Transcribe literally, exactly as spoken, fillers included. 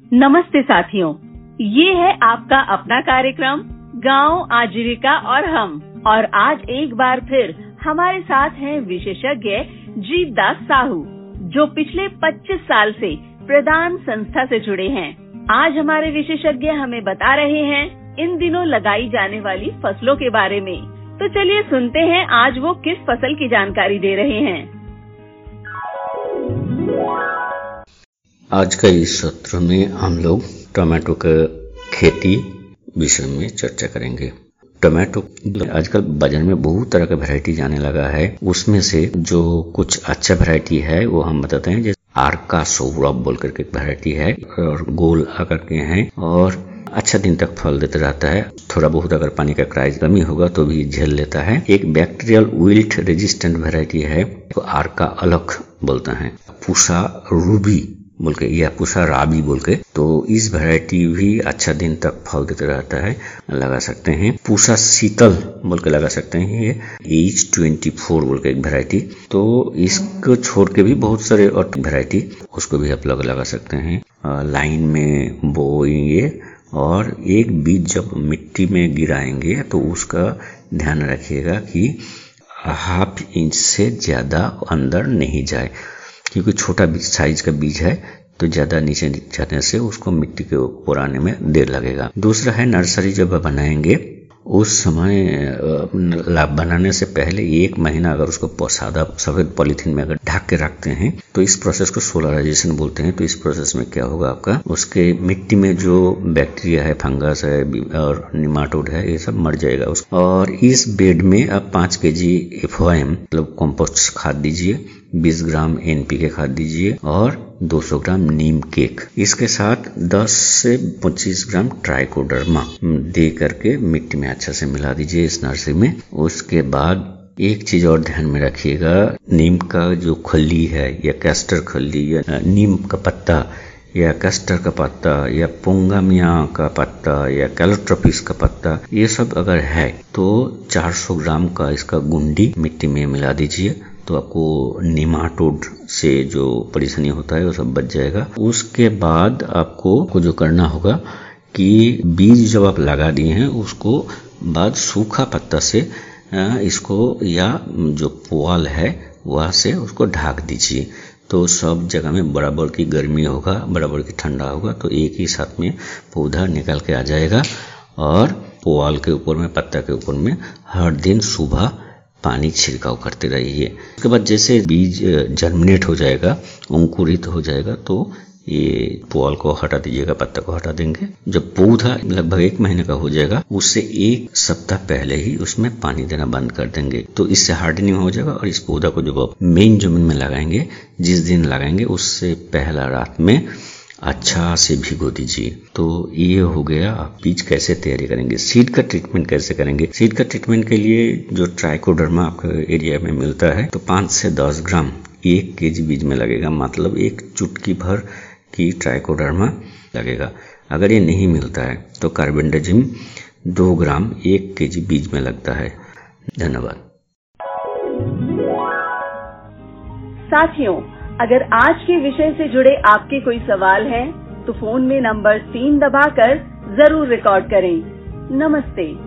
नमस्ते साथियों, ये है आपका अपना कार्यक्रम गांव आजीविका और हम। और आज एक बार फिर हमारे साथ हैं विशेषज्ञ जीवदास साहू, जो पिछले पच्चीस साल से प्रदान संस्था से जुड़े हैं। आज हमारे विशेषज्ञ हमें बता रहे हैं इन दिनों लगाई जाने वाली फसलों के बारे में। तो चलिए सुनते हैं आज वो किस फसल की जानकारी दे रहे हैं। आज का इस सत्र में हम लोग टमाटो का खेती विषय में चर्चा करेंगे। टमाटो आजकल बाजार में बहुत तरह का वैरायटी जाने लगा है। उसमें से जो कुछ अच्छा वैरायटी है वो हम बताते हैं। जैसे आर्का सौरभ बोल करके एक वैरायटी है और गोल आकर के हैं और अच्छा दिन तक फल देता रहता है। थोड़ा बहुत अगर पानी का क्राइज कमी होगा तो भी झेल लेता है। एक बैक्टीरियल विल्ट रेजिस्टेंट वैरायटी है तो आर्का अलग बोलता है। पूसा रूबी बोल के या पूसा राबी बोल के, तो इस वैरायटी भी अच्छा दिन तक फल देते रहता है, लगा सकते हैं। पूसा शीतल बोल के लगा सकते हैं। ये एच ट्वेंटी फोर बोल के एक वैरायटी, तो इसको छोड़ के भी बहुत सारे और वैरायटी उसको भी आप लोग लगा सकते हैं। लाइन में बोएंगे और एक बीज जब मिट्टी में गिराएंगे तो उसका ध्यान रखिएगा कि हाफ इंच से ज्यादा अंदर नहीं जाए, क्योंकि छोटा बीज साइज का बीज है तो ज्यादा नीचे जाने से उसको मिट्टी के ऊपर आने में देर लगेगा। दूसरा है नर्सरी जब बनाएंगे उस समय बनाने से पहले एक महीना अगर उसको सादा सफेद पॉलीथीन में अगर ढक के रखते हैं तो इस प्रोसेस को सोलराइजेशन बोलते हैं। तो इस प्रोसेस में क्या होगा, आपका उसके मिट्टी में जो बैक्टीरिया है, फंगस है और निमाटोड है, ये सब मर जाएगा। और इस बेड में आप पाँच K G F O M मतलब कॉम्पोस्ट खाद दीजिए, बीस ग्राम एन पी के खाद दीजिए और दो सौ ग्राम नीम केक। इसके साथ दस से पच्चीस ग्राम ट्राइकोडर्मा दे करके मिट्टी में अच्छा से मिला दीजिए इस नर्सरी में। उसके बाद एक चीज और ध्यान में रखिएगा, नीम का जो खल्ली है या कैस्टर खल्ली या नीम का पत्ता या कैस्टर का पत्ता या पोंगामिया का पत्ता या कैलोट्रोपिस का पत्ता, ये सब अगर है तो चार सौ ग्राम का इसका गुंडी मिट्टी में मिला दीजिए, तो आपको निमाटोड से जो परेशानी होता है वो सब बच जाएगा। उसके बाद आपको को जो करना होगा कि बीज जब आप लगा दिए हैं उसको बाद सूखा पत्ता से इसको या जो पुआल है वह से उसको ढक दीजिए, तो सब जगह में बराबर की गर्मी होगा, बराबर की ठंडा होगा, तो एक ही साथ में पौधा निकल के आ जाएगा। और पुआल के ऊपर में, पत्ता के ऊपर में हर दिन सुबह पानी छिड़काव करते रहिए। उसके बाद जैसे बीज जर्मिनेट हो जाएगा, अंकुरित हो जाएगा, तो ये पुआल को हटा दीजिएगा, पत्ता को हटा देंगे। जब पौधा लगभग एक महीने का हो जाएगा उससे एक सप्ताह पहले ही उसमें पानी देना बंद कर देंगे, तो इससे हार्डनिंग हो जाएगा। और इस पौधा को जब आप मेन जमीन में लगाएंगे, जिस दिन लगाएंगे उससे पहला रात में अच्छा से भिगो दीजिए। तो ये हो गया। आप बीज कैसे तैयारी करेंगे, सीड का ट्रीटमेंट कैसे करेंगे। सीड का ट्रीटमेंट के लिए जो ट्राइकोडर्मा आपके एरिया में मिलता है तो पाँच से दस ग्राम एक केजी बीज में लगेगा, मतलब एक चुटकी भर की ट्राइकोडर्मा लगेगा। अगर ये नहीं मिलता है तो कार्बेंडाजिम दो ग्राम एक केजी बीज में लगता है। धन्यवाद साथियों, अगर आज के विषय से जुड़े आपके कोई सवाल हैं तो फोन में नंबर तीन दबाकर जरूर रिकॉर्ड करें। नमस्ते।